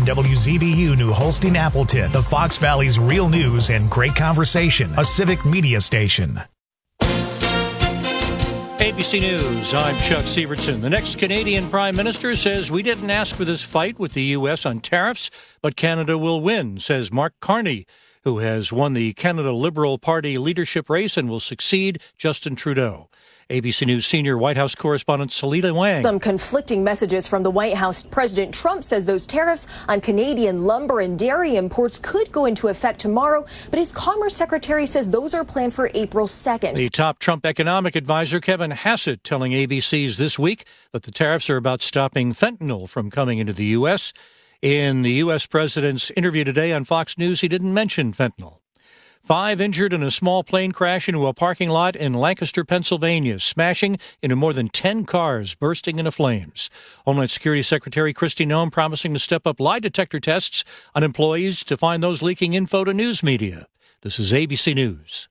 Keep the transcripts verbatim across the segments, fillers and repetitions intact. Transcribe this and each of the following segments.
hundred W Z B U New Holstein Appleton, the Fox Valley's real news and great conversation, a civic media station. A B C News, I'm Chuck Severson. The next Canadian Prime Minister says we didn't ask for this fight with the U S on tariffs, but Canada will win, says Mark Carney, who has won the Canada Liberal Party leadership race and will succeed Justin Trudeau. A B C News senior White House correspondent Salita Wang. Some conflicting messages from the White House. President Trump says those tariffs on Canadian lumber and dairy imports could go into effect tomorrow, but his Commerce Secretary says those are planned for April second. The top Trump economic advisor, Kevin Hassett, telling A B C's This Week that the tariffs are about stopping fentanyl from coming into the U S. In the U S president's interview today on Fox News, he didn't mention fentanyl. Five injured in a small plane crash into a parking lot in Lancaster, Pennsylvania, smashing into more than ten cars, bursting into flames. Homeland Security Secretary Kristi Noem promising to step up lie detector tests on employees to find those leaking info to news media. This is A B C News.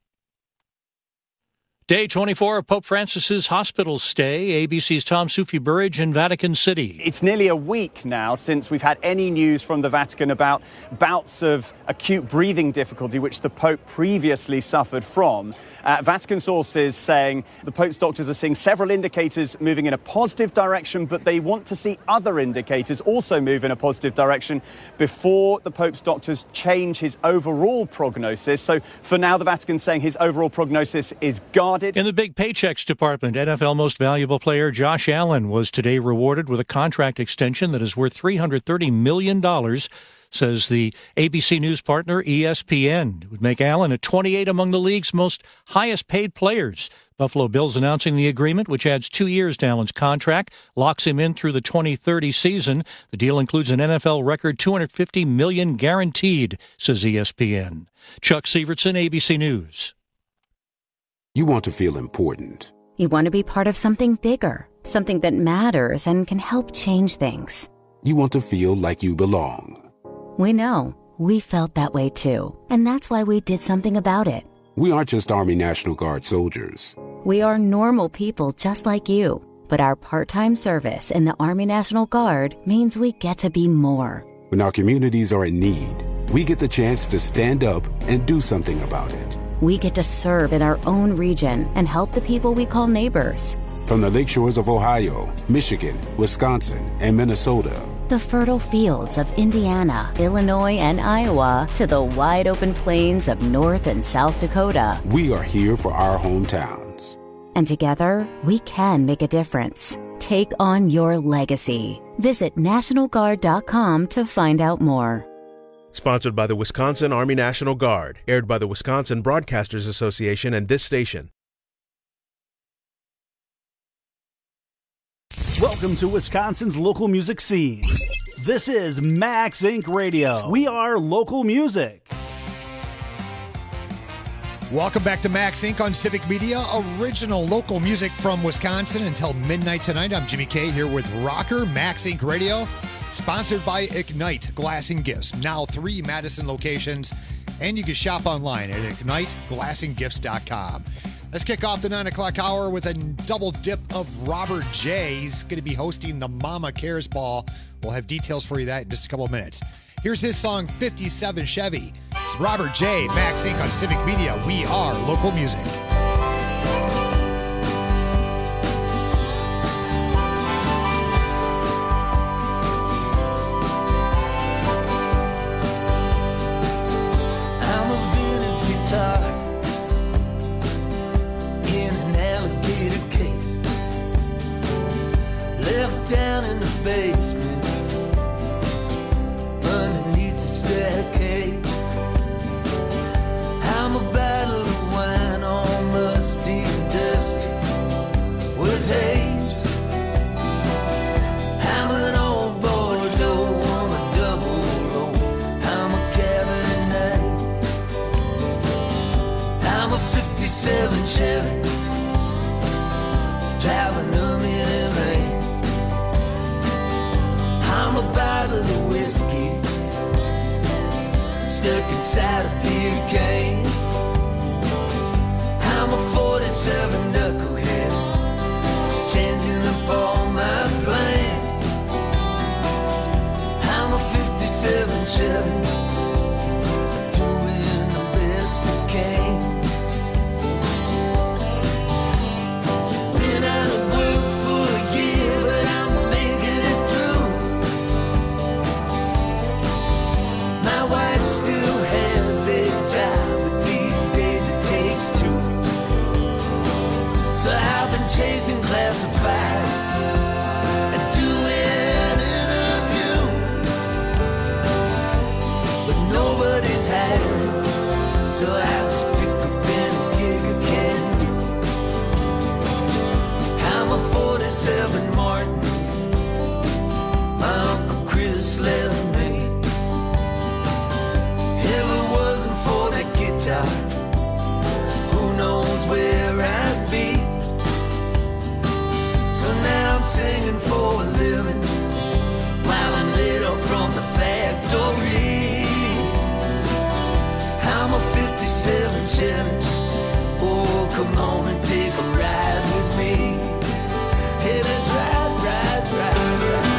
Day twenty-four of Pope Francis's hospital stay. A B C's Tom Sufi-Burridge in Vatican City. It's nearly a week now since we've had any news from the Vatican about bouts of acute breathing difficulty, which the Pope previously suffered from. Uh, Vatican sources saying the Pope's doctors are seeing several indicators moving in a positive direction, but they want to see other indicators also move in a positive direction before the Pope's doctors change his overall prognosis. So for now, the Vatican's saying his overall prognosis is guarded. In the big paychecks department, N F L Most Valuable Player Josh Allen was today rewarded with a contract extension that is worth three hundred thirty million dollars, says the A B C News partner E S P N. It would make Allen a twenty-eight among the league's most highest-paid players. Buffalo Bills announcing the agreement, which adds two years to Allen's contract, locks him in through the twenty thirty season. The deal includes an N F L record two hundred fifty million dollars guaranteed, says E S P N. Chuck Severson, A B C News. You want to feel important. You want to be part of something bigger, something that matters and can help change things. You want to feel like you belong. We know. We felt that way too. And that's why we did something about it. We aren't just Army National Guard soldiers. We are normal people just like you. But our part-time service in the Army National Guard means we get to be more. When our communities are in need, we get the chance to stand up and do something about it. We get to serve in our own region and help the people we call neighbors. From the lakeshores of Ohio, Michigan, Wisconsin, and Minnesota. The fertile fields of Indiana, Illinois, and Iowa to the wide open plains of North and South Dakota. We are here for our hometowns. And together, we can make a difference. Take on your legacy. Visit National Guard dot com to find out more. Sponsored by the Wisconsin Army National Guard. Aired by the Wisconsin Broadcasters Association and this station. Welcome to Wisconsin's local music scene. This is Max Incorporated. Radio. We are local music. Welcome back to Max Incorporated on Civic Media. Original local music from Wisconsin until midnight tonight. I'm Jimmy K here with Rocker, Max Incorporated Radio. Sponsored by Ignite Glass and Gifts. Now three Madison locations. And you can shop online at ignite glass and gifts dot com. Let's kick off the nine o'clock hour with a double dip of Robert J. He's going to be hosting the Mama Cares Ball. We'll have details for you that in just a couple of minutes. Here's his song, fifty-seven Chevy. It's Robert J. Max Incorporated on Civic Media. We are local music. Down in the basement, underneath the staircase. I'm a bottle of wine, all musty and dusty with haze. I'm an old Bordeaux, I'm a double O, I'm a Cabernet. I'm a fifty-seven Chevy, driving a minute rain. I'm a bottle of whiskey stuck inside a beer can. I'm a forty-seven knucklehead changing up all my plans. I'm a fifty-seven fifty-seven Chevy, doing the best I can. Been out of work for a year, but I'm making it through. My wife still has a job, but these days it takes two. So I've been chasing classifieds and doing interviews, but nobody's hiring, so I just pick up any gig I can do. I'm a forty-seven Martin, my Uncle Chris left me. If it wasn't for that guitar, who knows where I'd be. So now I'm singing for a living while I'm laid off from the factory. I'm a fifty-seven Chevy, oh come on and take a ride with me. Hey, let's ride, ride, ride, ride.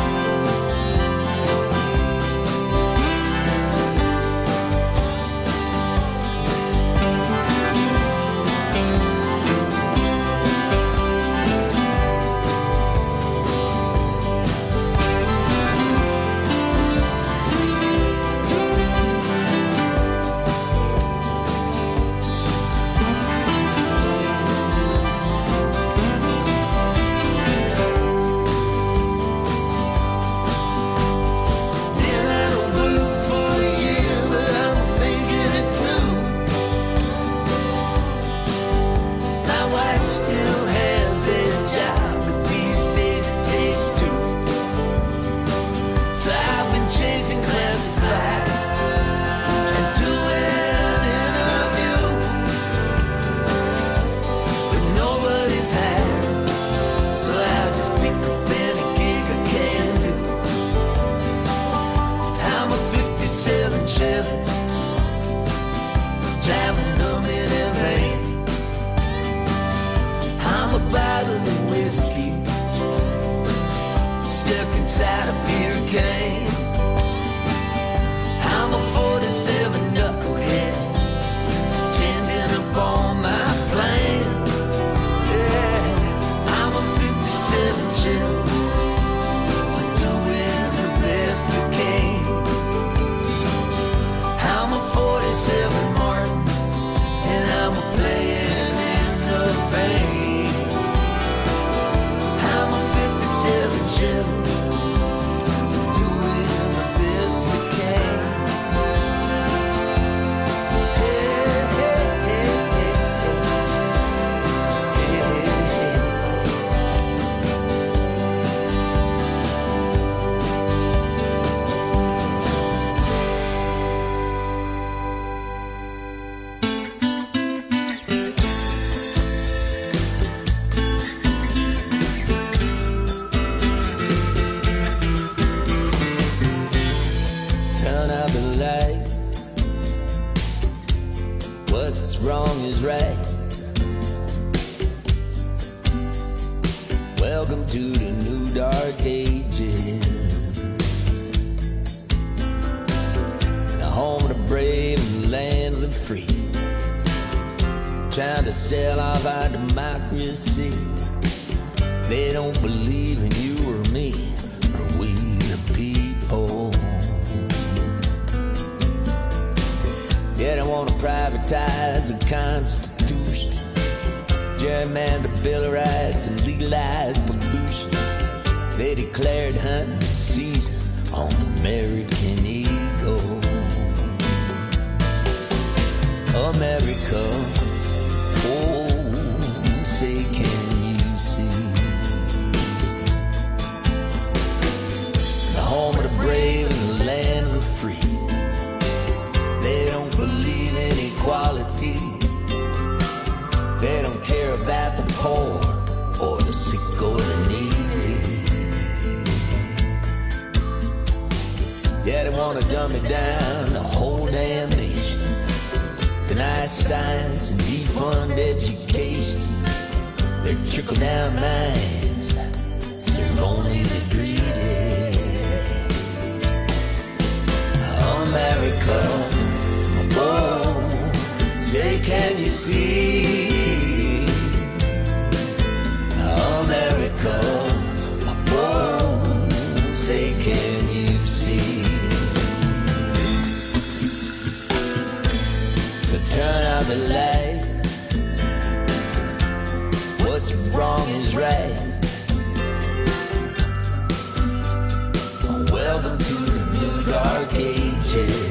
Trickle-down minds serve only the greedy. can you see America? Oh, say, can you see? So turn out the light. What's wrong is right. Welcome to the new dark ages.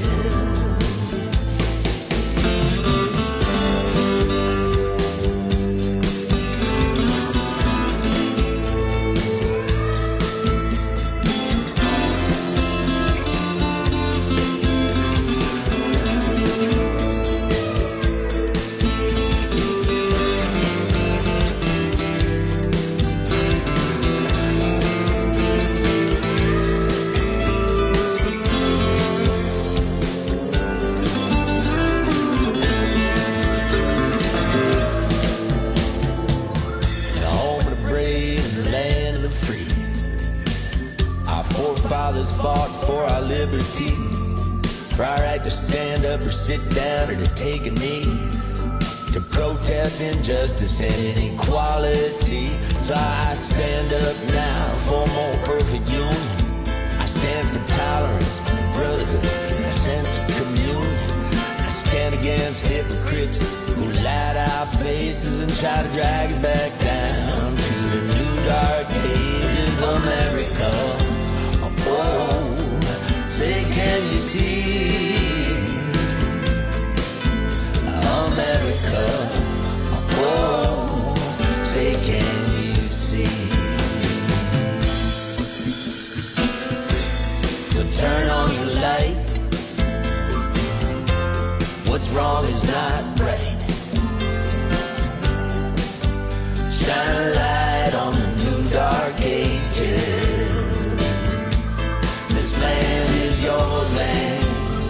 Fought for our liberty, for our right to stand up or sit down or to take a knee, to protest injustice and inequality. So I stand up now for more perfect union. I stand for tolerance and brotherhood and a sense of communion. I stand against hypocrites who lie to our faces and try to drag us back down to the new dark ages of America. Oh, say, can you see America? Oh, say, can you see? So turn on your light. What's wrong is not right. Shine a light on the new dark ages. This land is your land.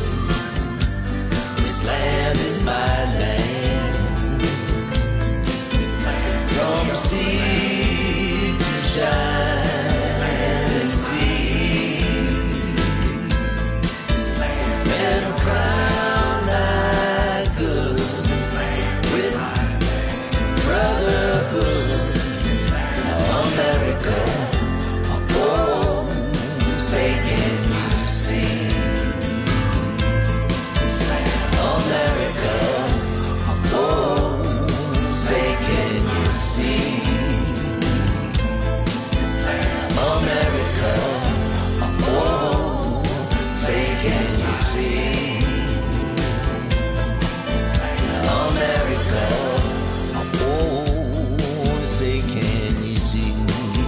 This land is my land. From sea to shining sea, and a crown like good with brotherhood. America. Oh, say, can you see America? Oh, say, can you see America? Oh, say, can you see America? Oh, say, can you see?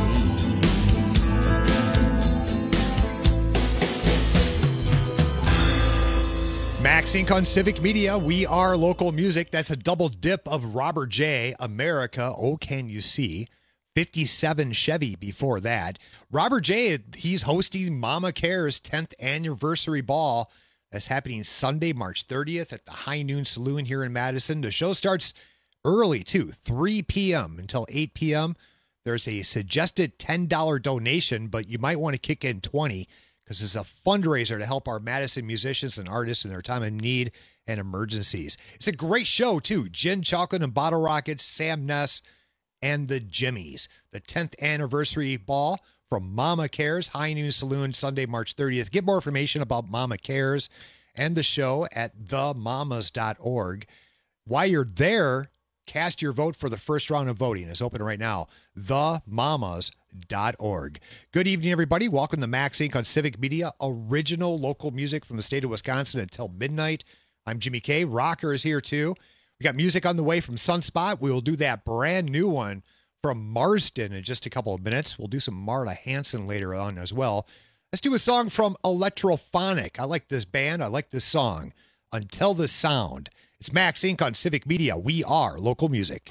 Max Inc on Civic Media. We are local music. That's a double dip of Robert J. America. Oh, can you see? fifty-seven Chevy before that. Robert J., he's hosting Mama Care's tenth anniversary ball. That's happening Sunday, March thirtieth at the High Noon Saloon here in Madison. The show starts early, too, three p.m. until eight p.m. There's a suggested ten dollars donation, but you might want to kick in twenty dollars. Because it's a fundraiser to help our Madison musicians and artists in their time of need and emergencies. It's a great show, too. Gin, Chocolate, and Bottle Rockets, Sam Ness, and the Jimmies. The tenth anniversary ball from Mama Cares, High Noon Saloon, Sunday, March thirtieth. Get more information about Mama Cares and the show at the mamas dot org. While you're there, cast your vote for the first round of voting. It's open right now. the mamas dot org. Good evening, everybody. Welcome to Max Inc on Civic Media, original local music from the state of Wisconsin until midnight. I'm Jimmy K. Rocker is here, too. We got music on the way from Sunspot. We will do that brand new one from Marsden in just a couple of minutes. We'll do some Marla Hanson later on as well. Let's do a song from Electrophonic. I like this band. I like this song. Until the Sound. It's Max Inc on Civic Media. We are local music.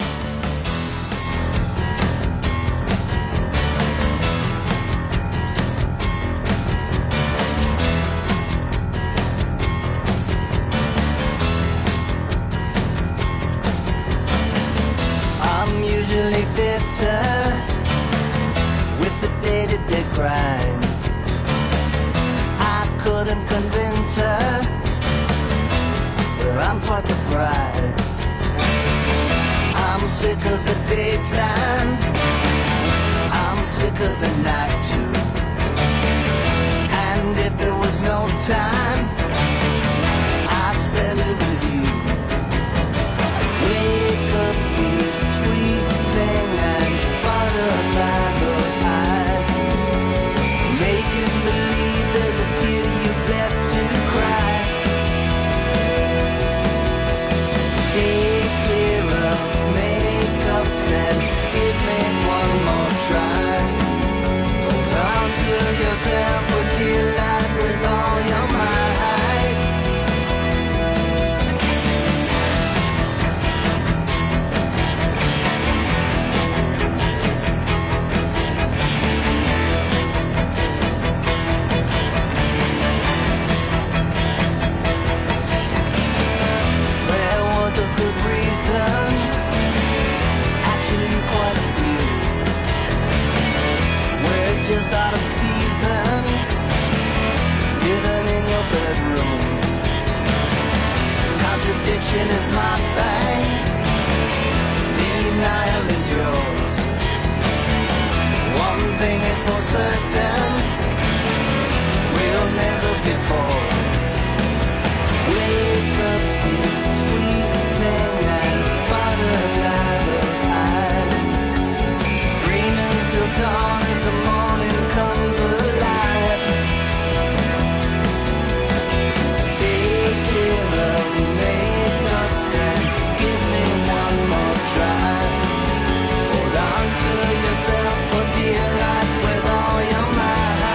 I'm usually bitter with the day-to-day grind. I couldn't convince her that I'm quite the prize. I'm sick of the daytime, I'm sick of the night too. And if there was no time, I spend it with you. Wake up, you sweet thing, and butterfly those eyes, making believe there's a tear you've left to cry. Stay clear of makeups and give me one more try. Hold on to yourself with your life, with all your might. There was a good reason, actually quite a few. We're just out of season, living in your bedroom. Contradiction is my thing, denial is yours. One thing is for certain, we'll never get bored. Wake up, you sweet thing, and butterfly those eyes. Screaming till dawn as the morning comes alive. Stay clear of makeups and give me one more try. Hold on to yourself for dear life with all your might.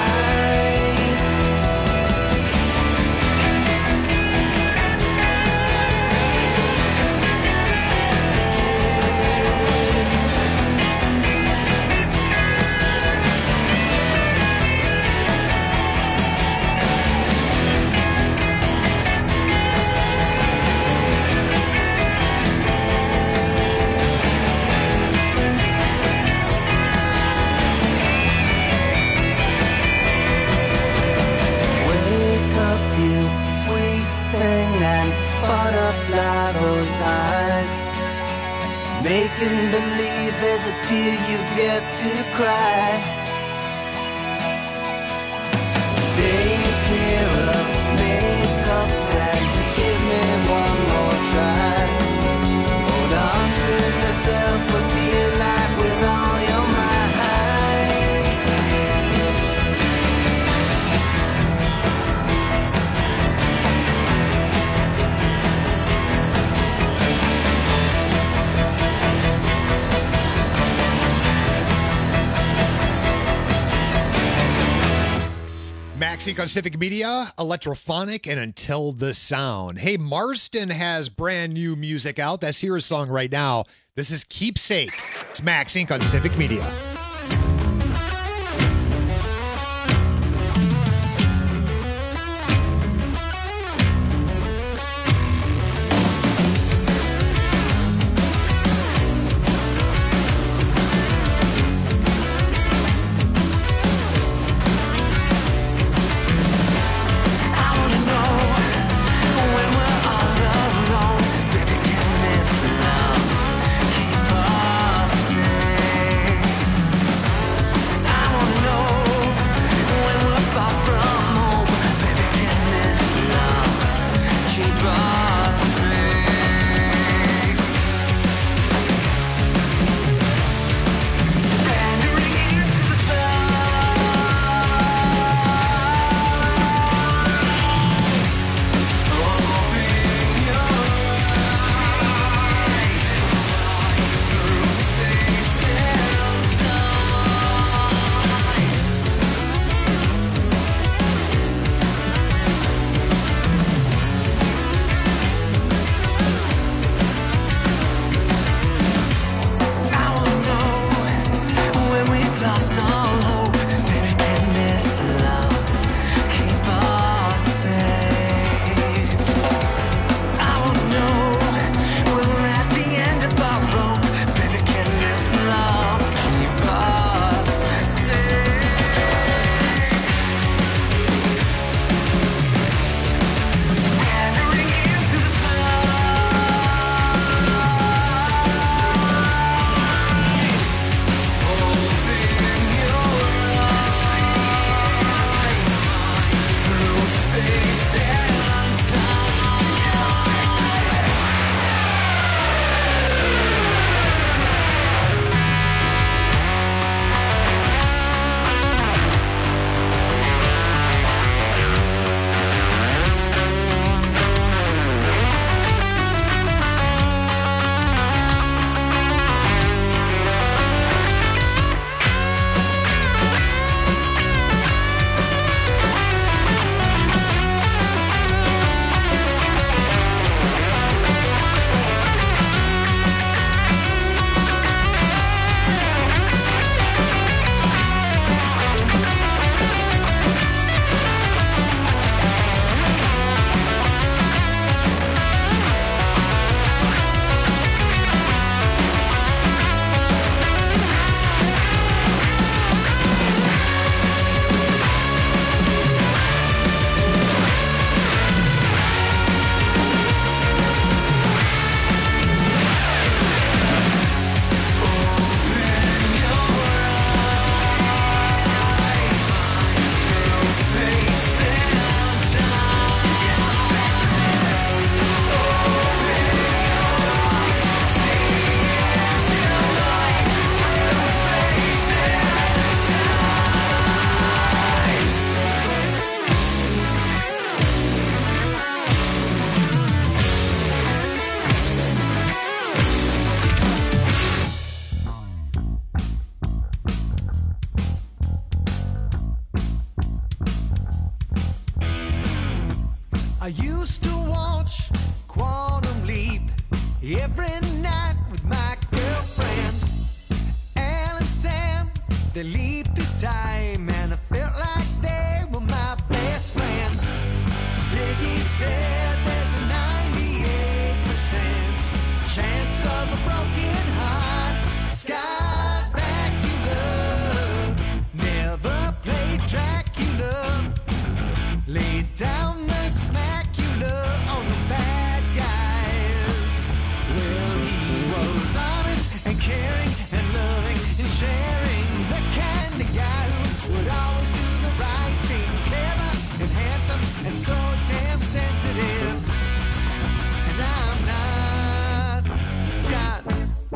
Wake up, you sweet thing, and butterfly those eyes, making believe there's a tear you get to cry. Stay clear of makeups and give me one more try. Hold on to yourself for dear life with all your might. Max Inc on Civic Media, Electrophonic, and Until the Sound. Hey, Marston has brand new music out. That's here a song right now. This is Keepsake. It's Max Inc on Civic Media. Keep us safe. I used to watch Quantum Leap every night with my girlfriend. Al and Sam, they leaped through time, and I felt like they were my best friends. Ziggy said there's a ninety-eight percent chance of a broken heart. Scott Bakula never played Dracula. Laid down the smacula on the bad guys. Well, he was honest and caring and loving and sharing. The kind of guy who would always do the right thing. Clever and handsome and so damn sensitive. And I'm not Scott.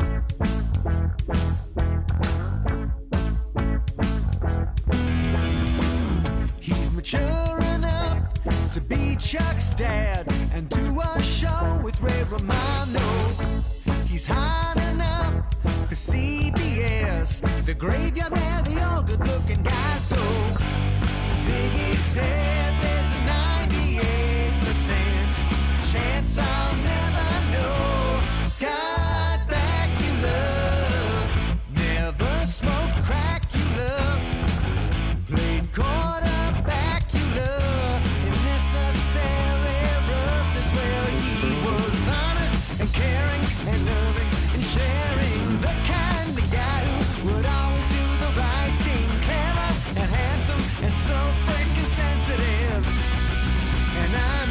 He's mature enough to be Chuck's dad and do a show with Ray Romano. He's hot enough for C B S, the graveyard where the all good-looking guys go. Ziggy said there's a ninety-eight percent chance I'll never know. Scott Bakula never smoked Cracula, played quarterback, you love, and necessary roughness. Well, he was honest and caring and loving and sharing. The kind of guy who would always do the right thing. Clever and handsome and so freaking sensitive. And I'm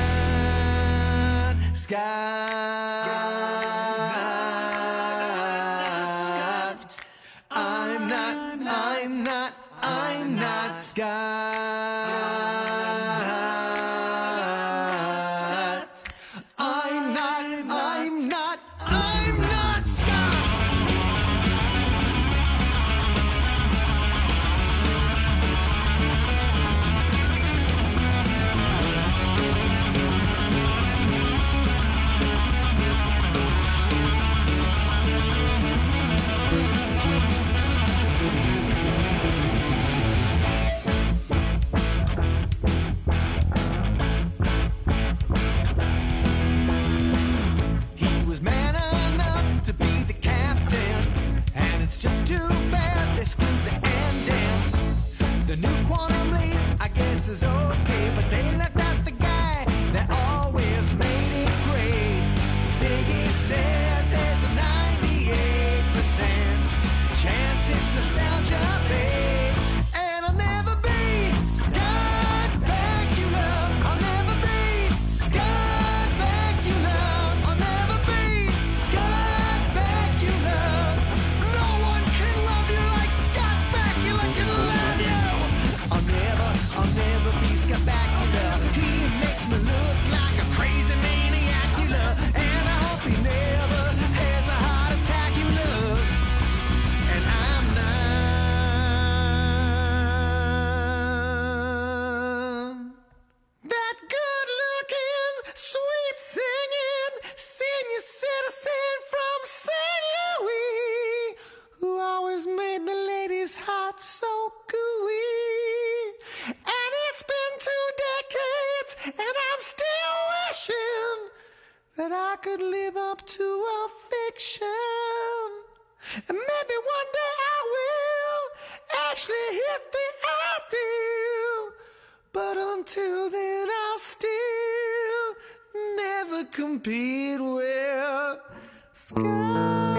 not Scott. I'm not, I'm not, I'm not Scott. I'm not, I'm not, I'm not Scott. He was man enough to be the captain, and it's just too bad they screwed the ending. The new Quantum Leap, I guess, is okay, but they left out the guy that always made it great. Ziggy said there's a ninety-eight percent chance it's nostalgia, babe. And I'll never be Scott Bakula. I'll never be Scott Bakula. I'll never be Scott Bakula. No one can love you like Scott Bakula can love you. I'll never, I'll never be Scott Bakula. He makes me look like a crazy maniac, you love. And I hope he never has a heart attack, you love. And I'm not that good looking, sweet singing, senior citizen from Saint Louis, who always made the ladies' hearts so gooey. And it's been two decades, and I'm still wishing that I could live up to a fiction. And maybe one day I will actually hit the ideal. But until then, I'll still never compete with Scott.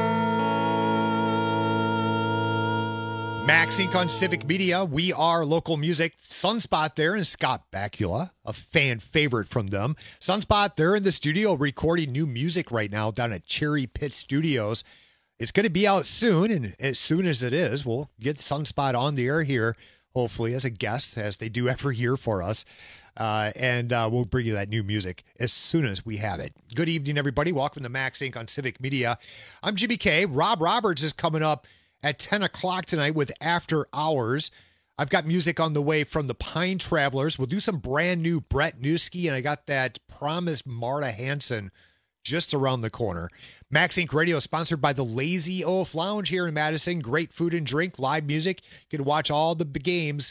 Max Inc on Civic Media. We are local music. Sunspot there and Scott Bakula, a fan favorite from them. Sunspot, they're in the studio recording new music right now down at Cherry Pit Studios. It's going to be out soon, and as soon as it is, we'll get Sunspot on the air here, hopefully as a guest, as they do every year for us. Uh, and uh, we'll bring you that new music as soon as we have it. Good evening, everybody. Welcome to Max Inc on Civic Media. I'm Jimmy K. Rob Roberts is coming up at ten o'clock tonight with After Hours. I've got music on the way from the Pine Travelers. We'll do some brand new Brett Newski, and I got that Promised Marta Hanson just around the corner. Max Inc Radio is sponsored by the Lazy Oaf Lounge here in Madison. Great food and drink, live music. You can watch all the games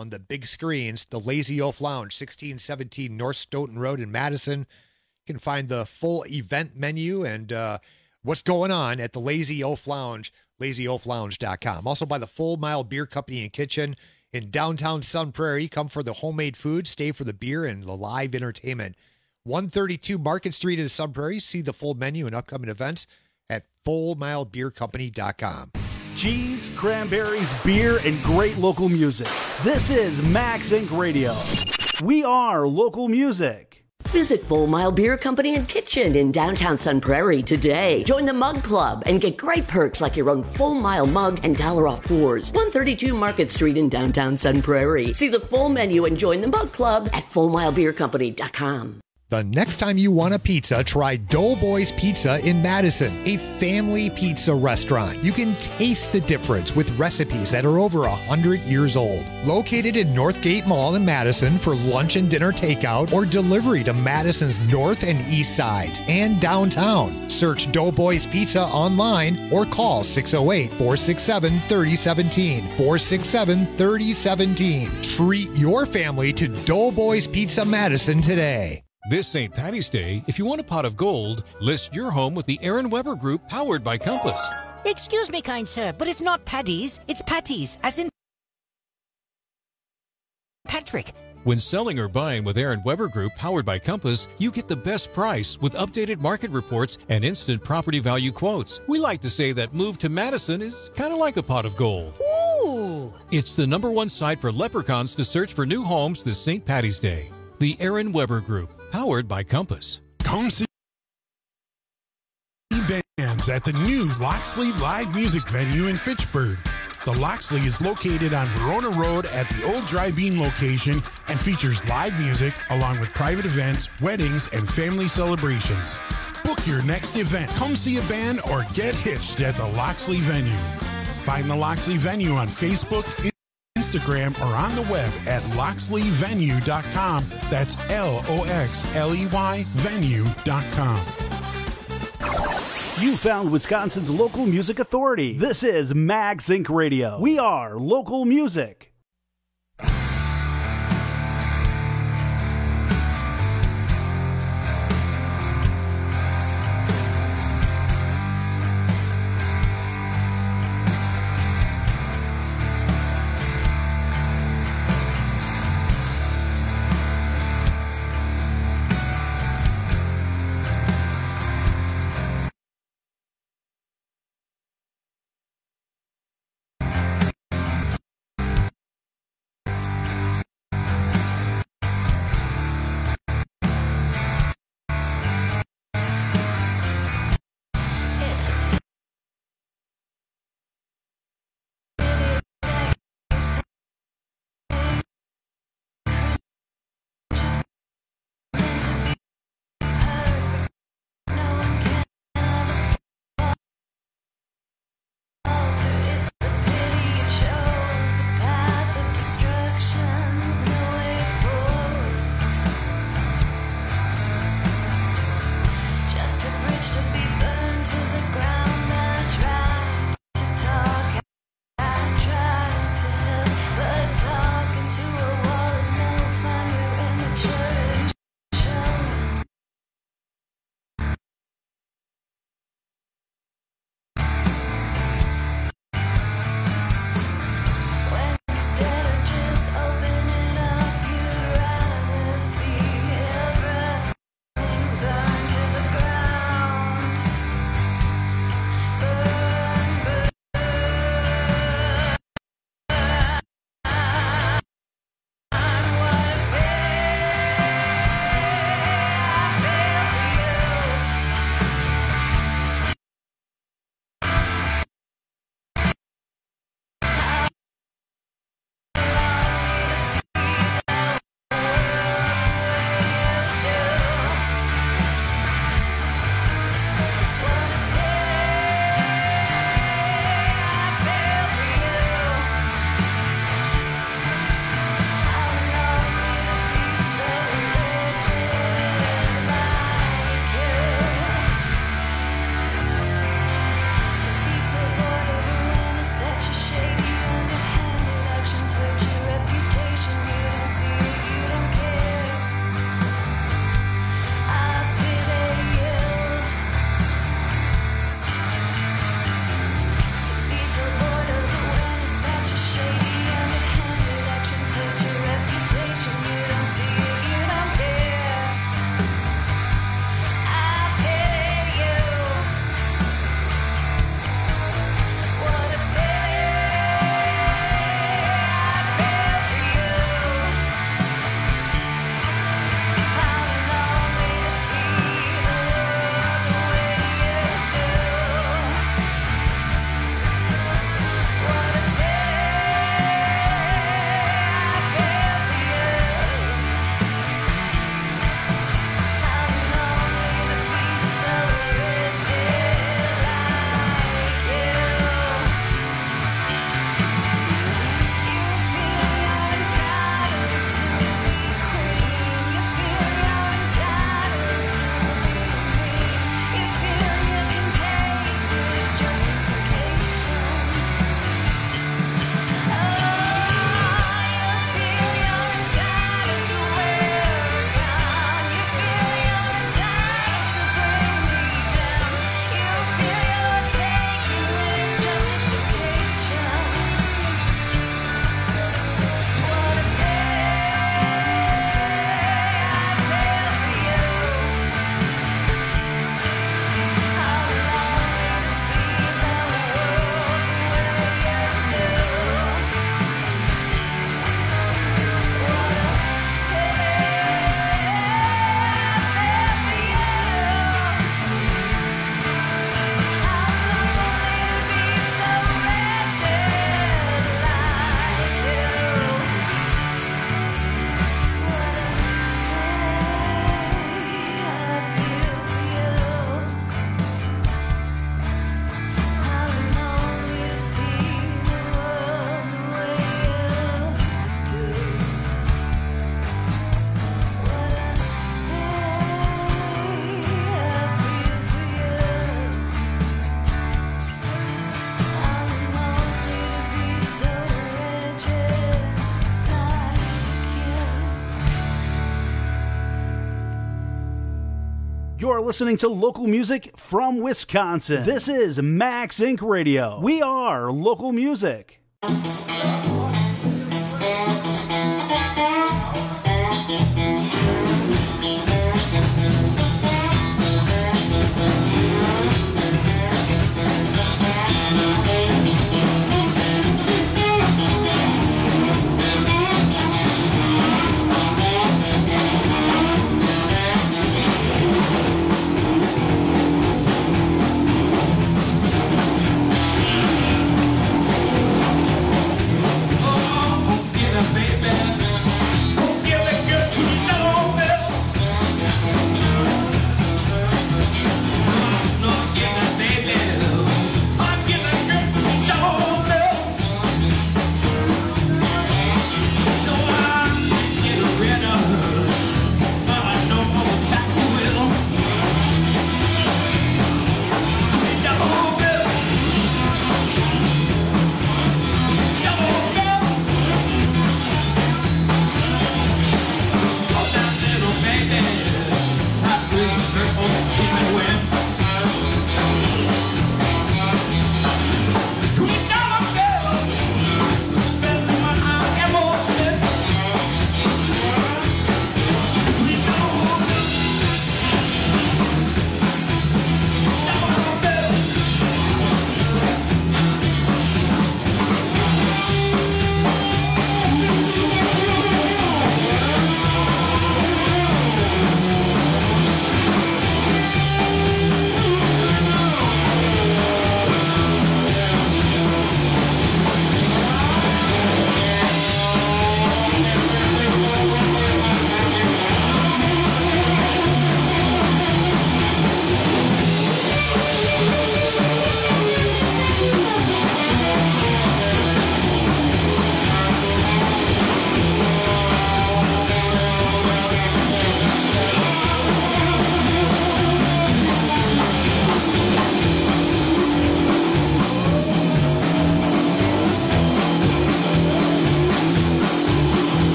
on the big screens. The Lazy Oaf Lounge, sixteen seventeen North Stoughton Road in Madison. You can find the full event menu and uh, what's going on at the Lazy Oaf Lounge, lazy oaf lounge dot com. Also by the Full Mile Beer Company and Kitchen in downtown Sun Prairie. Come for the homemade food, stay for the beer and the live entertainment. one thirty-two Market Street in Sun Prairie. See the full menu and upcoming events at full mile beer company dot com. Cheese, cranberries, beer, and great local music. This is Max Inc Radio. We are local music. Visit Full Mile Beer Company and Kitchen in downtown Sun Prairie today. Join the Mug Club and get great perks like your own Full Mile mug and dollar off pours. one thirty-two Market Street in downtown Sun Prairie. See the full menu and join the Mug Club at full mile beer company dot com. The next time you want a pizza, try Doughboys Pizza in Madison, a family pizza restaurant. You can taste the difference with recipes that are over one hundred years old. Located in Northgate Mall in Madison for lunch and dinner takeout or delivery to Madison's north and east sides and downtown. Search Doughboys Pizza online or call six oh eight, four six seven, three oh one seven, four six seven, three oh one seven. Treat your family to Doughboys Pizza Madison today. This Saint Patty's Day, if you want a pot of gold, list your home with the Aaron Weber Group, powered by Compass. Excuse me, kind sir, but it's not Paddy's, it's Patty's, as in Patrick. When selling or buying with Aaron Weber Group, powered by Compass, you get the best price with updated market reports and instant property value quotes. We like to say that move to Madison is kind of like a pot of gold. Ooh! It's the number one site for leprechauns to search for new homes this Saint Patty's Day. The Aaron Weber Group, powered by Compass. Come see bands at the new Loxley Live Music Venue in Fitchburg. The Loxley is located on Verona Road at the old Dry Bean location and features live music along with private events, weddings, and family celebrations. Book your next event, come see a band, or get hitched at the Loxley venue. Find the Loxley venue on Facebook, Instagram, or on the web at loxley venue dot com. That's L O X L E Y venue dot com. You found Wisconsin's local music authority. This is Max Inc Radio. We are local music. You're listening to local music from Wisconsin. This is Max Inc Radio. We are local music.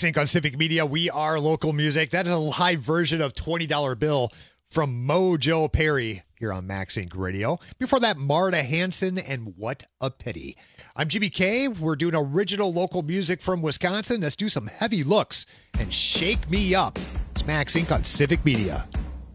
MaxInc on Civic Media. We are local music. That is a live version of twenty dollar Bill from Mojo Perry here on MaxInc Radio. Before that, Marta Hanson and What a Pity. I'm Jimmy K. We're doing original local music from Wisconsin. Let's do some heavy looks and shake me up. It's MaxInc on Civic Media.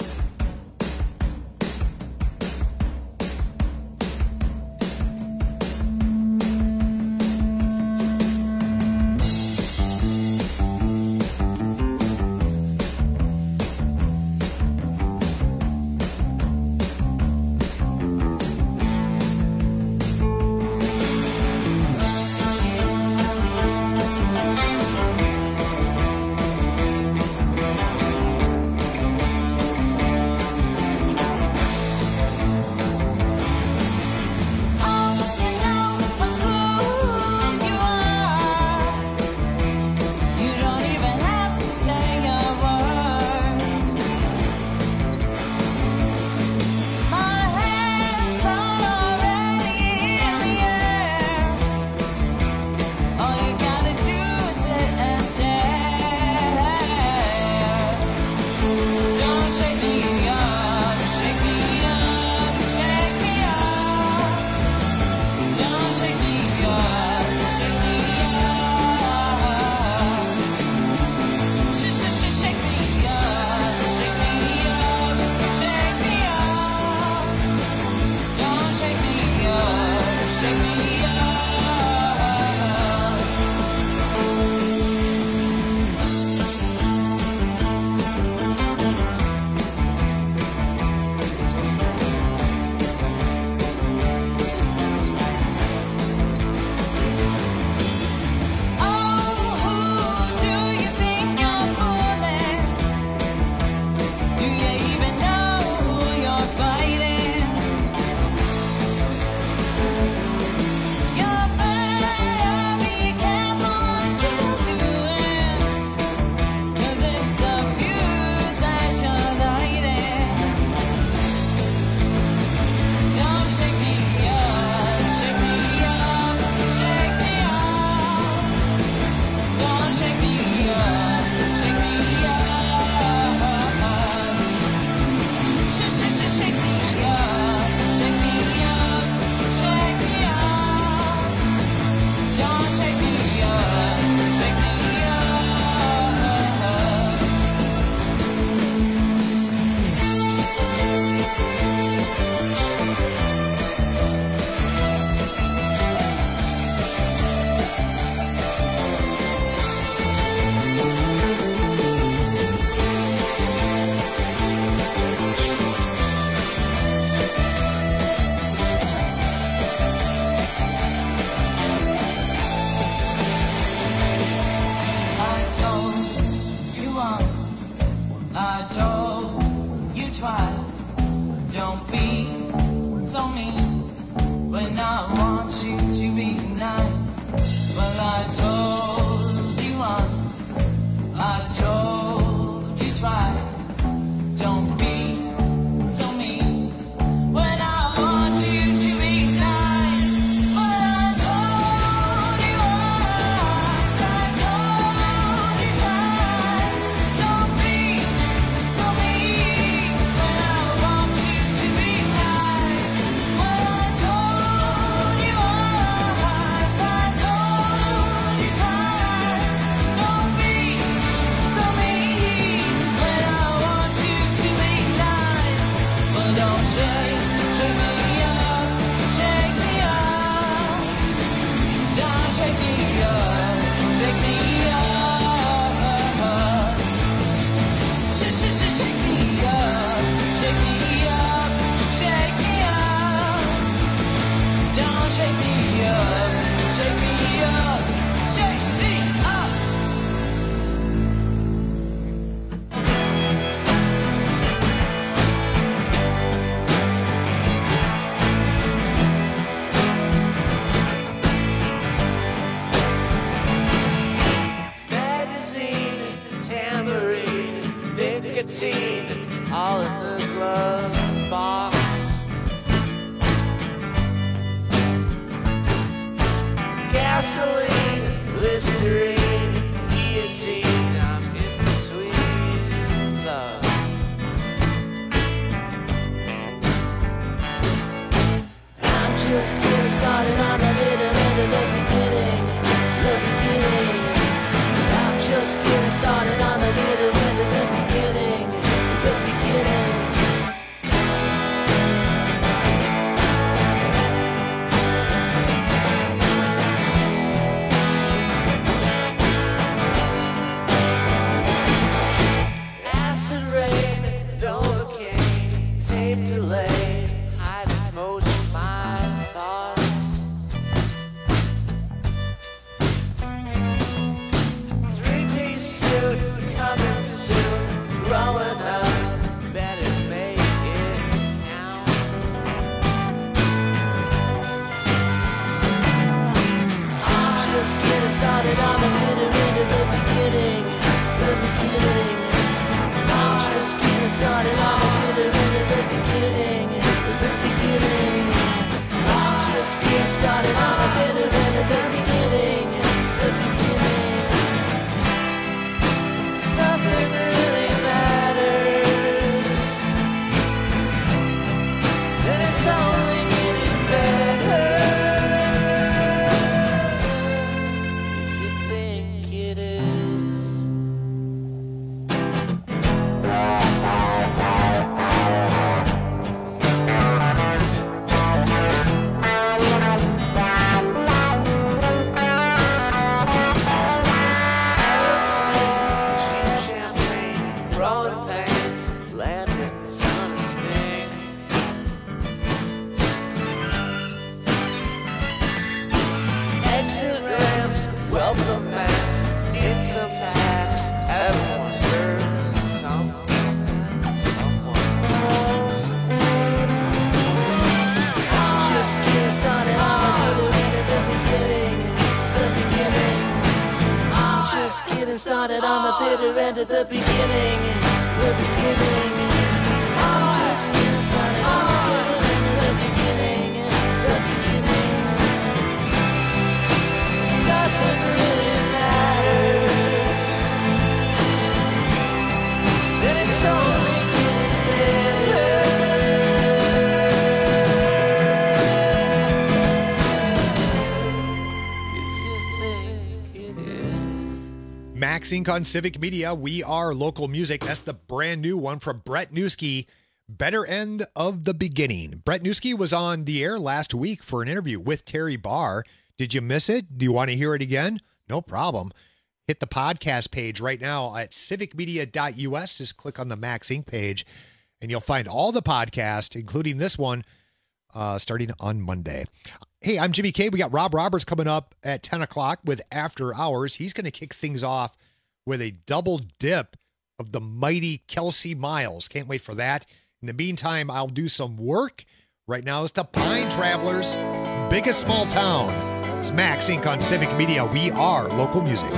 All in the glove box. Gasoline. just getting started on the middle and the beginning, the beginning. I'm just getting started on the middle and the beginning, the beginning. Acid rain, Novocaine, tape delay, hiding most of my thoughts. Three-piece suit coming soon, growing up, better make it count. I'm just getting started on the bitter end of the beginning, the beginning. I'm just getting started on the bitter end of the beginning, the beginning. I'm just getting started on the bitter end of the beginning, the beginning. Nothing really matters, and it's only getting better. If you think it is. Champagne, rolling pants, lanterns on a sting. Exit ramps, welcome mats, income tax, everyone serves something, someone. I'm just getting started on the middle end of the beginning, the beginning. I'm just getting started on the bitter end of the beginning, the beginning. I'm just getting started on the bitter end of the beginning, the beginning. Nothing really matters, and it's only getting Max Inc on Civic Media. We are local music. That's the brand new one from Brett Newski. Better End of the Beginning. Brett Newski was on the air last week for an interview with Terry Barr. Did you miss it? Do you want to hear it again? No problem. Hit the podcast page right now at civic media dot u s. Just click on the Max Inc page, and you'll find all the podcasts, including this one, uh, starting on Monday. Hey, I'm Jimmy K. We got Rob Roberts coming up at ten o'clock with After Hours. He's going to kick things off with a double dip of the mighty Kelsey Miles. Can't wait for that. In the meantime, I'll do some work. Right now it's the Pine Travelers, biggest small town. It's Max Inc on Civic Media. We are local music.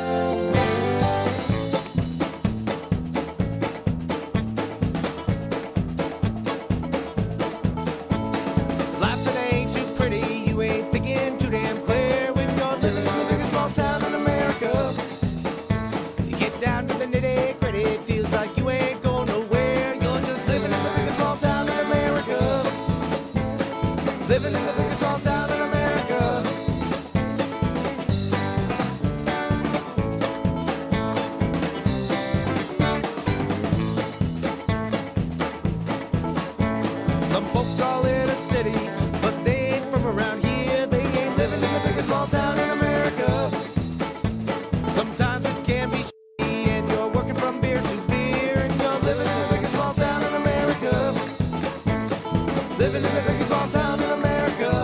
Life that ain't too pretty, you ain't thinking too damn clear when you're living in the biggest small town in America. You get down to the nitty gritty, feels like you ain't going nowhere. You're just living in the biggest small town in America. Living in the biggest small town in America. Some folks call it a city, but they ain't from around here. They ain't living in the biggest small town in America. Sometimes it can be shitty, and you're working from beer to beer, and you're living in the biggest small town in America. Living in the biggest small town in America.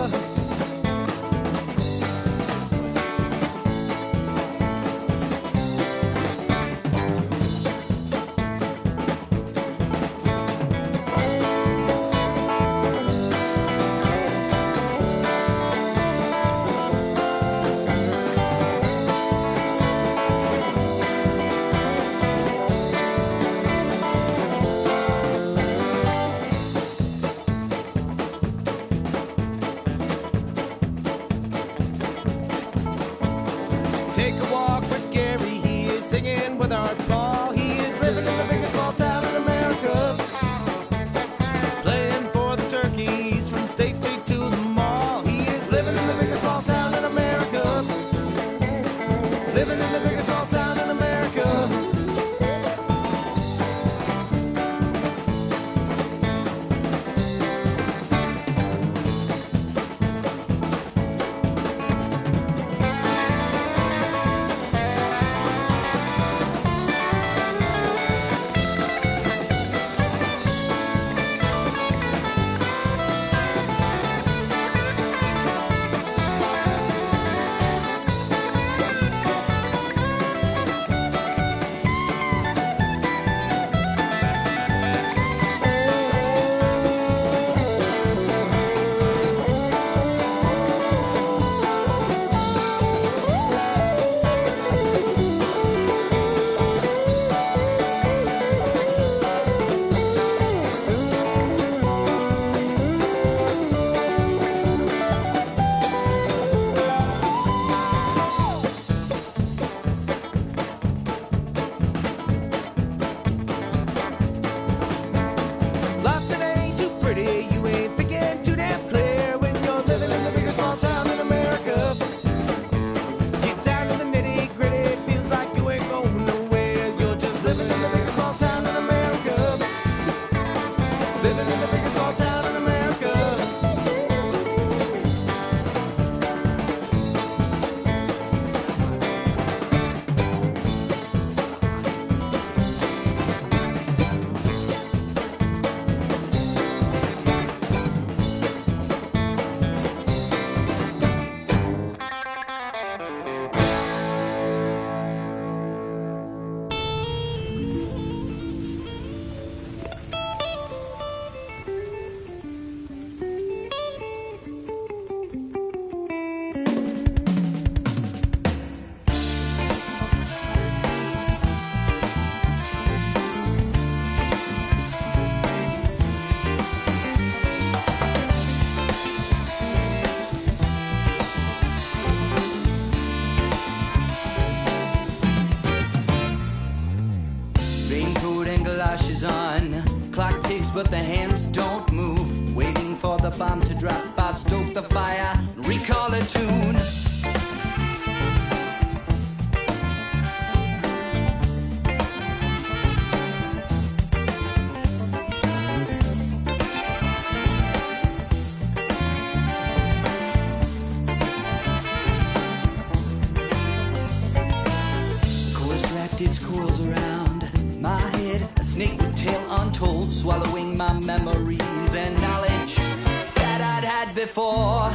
Take a walk with Gary, he is singing with Art Ball. He is living in the biggest small town in America. Playing for the Turkeys from State Street to the mall. but the hands don't move. Waiting for the bomb to drop, I stoke the fire, recall a tune. Its coils around my head, a snake with tail untold, swallowing my memories and knowledge that I'd had before.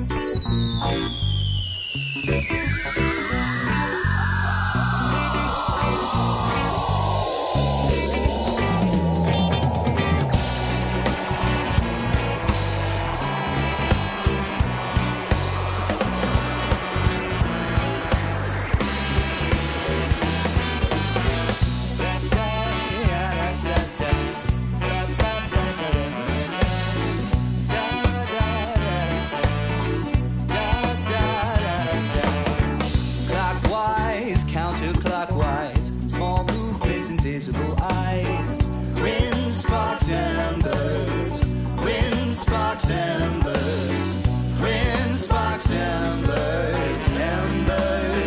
Invisible eye, wind sparks embers, wind sparks embers, wind sparks embers, embers,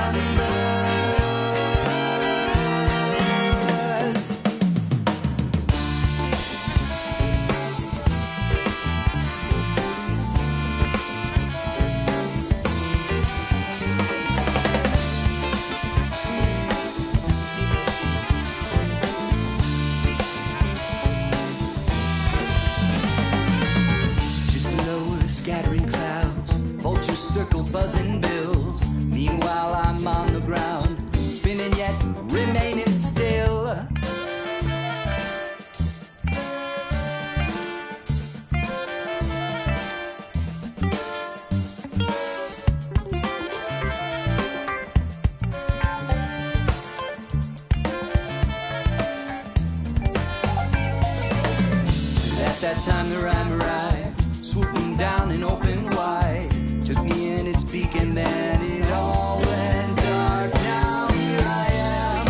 embers. Scattering clouds, vultures circle buzzing bills. Meanwhile I'm on the ground, spinning yet remaining still. At that time the rhyme arrived, swooping down and open wide, took me in its beak and then it all went dark. Now here I am.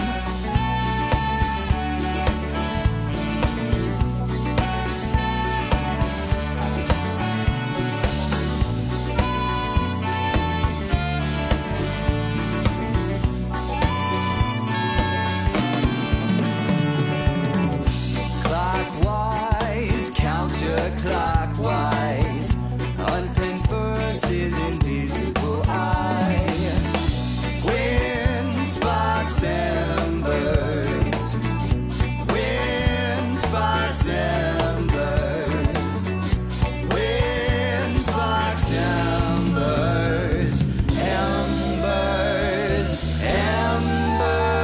Clockwise, counterclockwise, unpenned verses, invisible eye, wind sparks embers, wind sparks embers, wind sparks embers, embers, embers.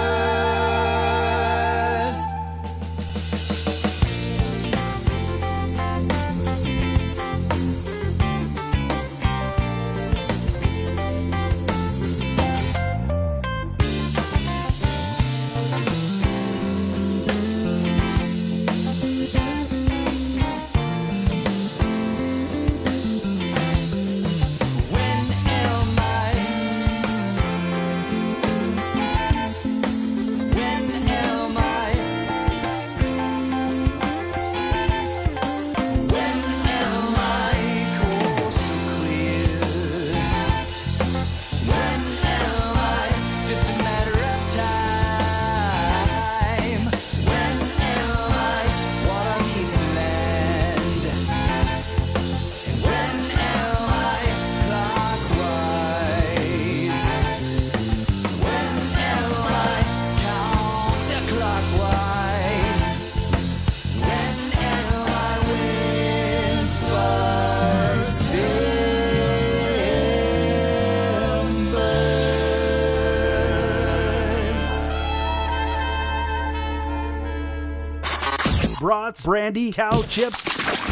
Brats, brandy, cow chips,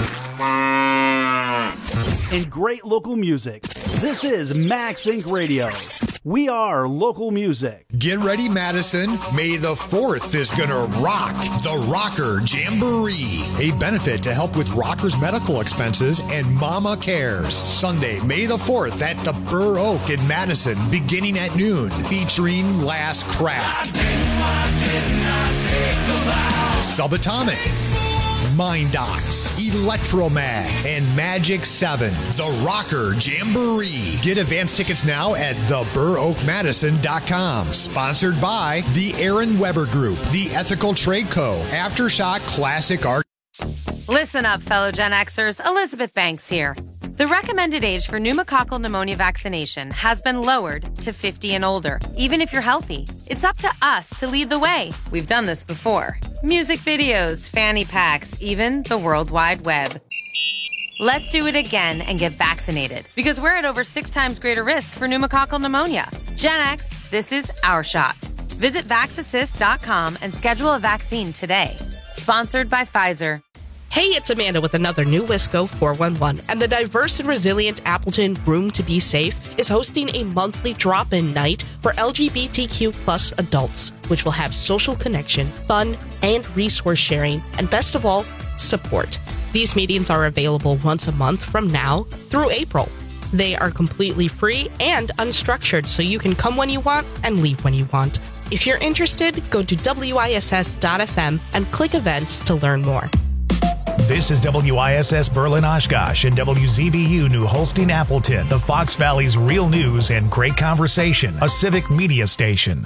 and great local music. This is Max Inc Radio. We are local music. Get ready, Madison. May the fourth is gonna rock the Rocker Jamboree, a benefit to help with rockers' medical expenses and Mama Cares. Sunday, May the fourth at the Burr Oak in Madison, beginning at noon, featuring Last Crack, Subatomic, Mindox, Electromag, and Magic seven. The Rocker Jamboree. Get advance tickets now at the burr oak madison dot com. Sponsored by the Aaron Weber Group, the Ethical Trade Co., Aftershock Classic Art. Listen up, fellow Gen Xers. Elizabeth Banks here. The recommended age for pneumococcal pneumonia vaccination has been lowered to fifty and older, even if you're healthy. It's up to us to lead the way. We've done this before. Music videos, fanny packs, even the World Wide Web. Let's do it again and get vaccinated, because we're at over six times greater risk for pneumococcal pneumonia. Gen X, this is our shot. Visit vax assist dot com and schedule a vaccine today. Sponsored by Pfizer. Hey, it's Amanda with another new Wisco four one one, and the diverse and resilient Appleton Room to Be Safe is hosting a monthly drop-in night for L G B T Q plus adults, which will have social connection, fun, and resource sharing, and best of all, support. These meetings are available once a month from now through April. They are completely free and unstructured, so you can come when you want and leave when you want. If you're interested, go to W I S S dot F M and click events to learn more. This is W I S S Berlin Oshkosh and W Z B U New Holstein Appleton, the Fox Valley's real news and great conversation, a civic media station.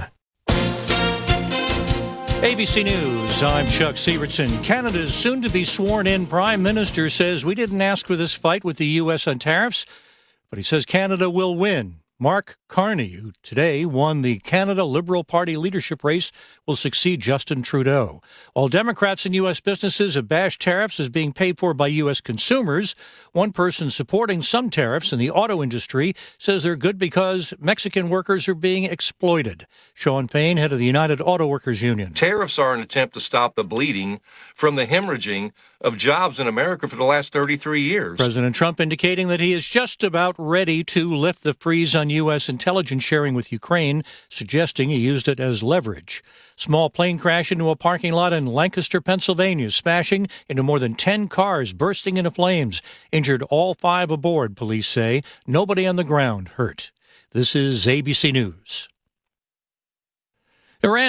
A B C News, I'm Chuck Sievertson. Canada's soon-to-be sworn-in Prime Minister says we didn't ask for this fight with the U S on tariffs, but he says Canada will win. Mark Carney, who today won the Canada Liberal Party leadership race, will succeed Justin Trudeau. While Democrats and U S businesses have bashed tariffs as being paid for by U S consumers, one person supporting some tariffs in the auto industry says they're good because Mexican workers are being exploited. Sean Payne, head of the United Auto Workers Union. Tariffs are an attempt to stop the bleeding from the hemorrhaging of jobs in America for the last thirty-three years. President Trump indicating that he is just about ready to lift the freeze on U S intelligence sharing with Ukraine, suggesting he used it as leverage. Small plane crash into a parking lot in Lancaster, Pennsylvania, smashing into more than ten cars, bursting into flames. Injured all five aboard, police say. Nobody on the ground hurt. This is A B C News.